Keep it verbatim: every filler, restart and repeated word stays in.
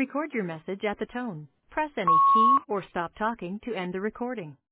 Record your message at the tone. Press any key or stop talking to end the recording.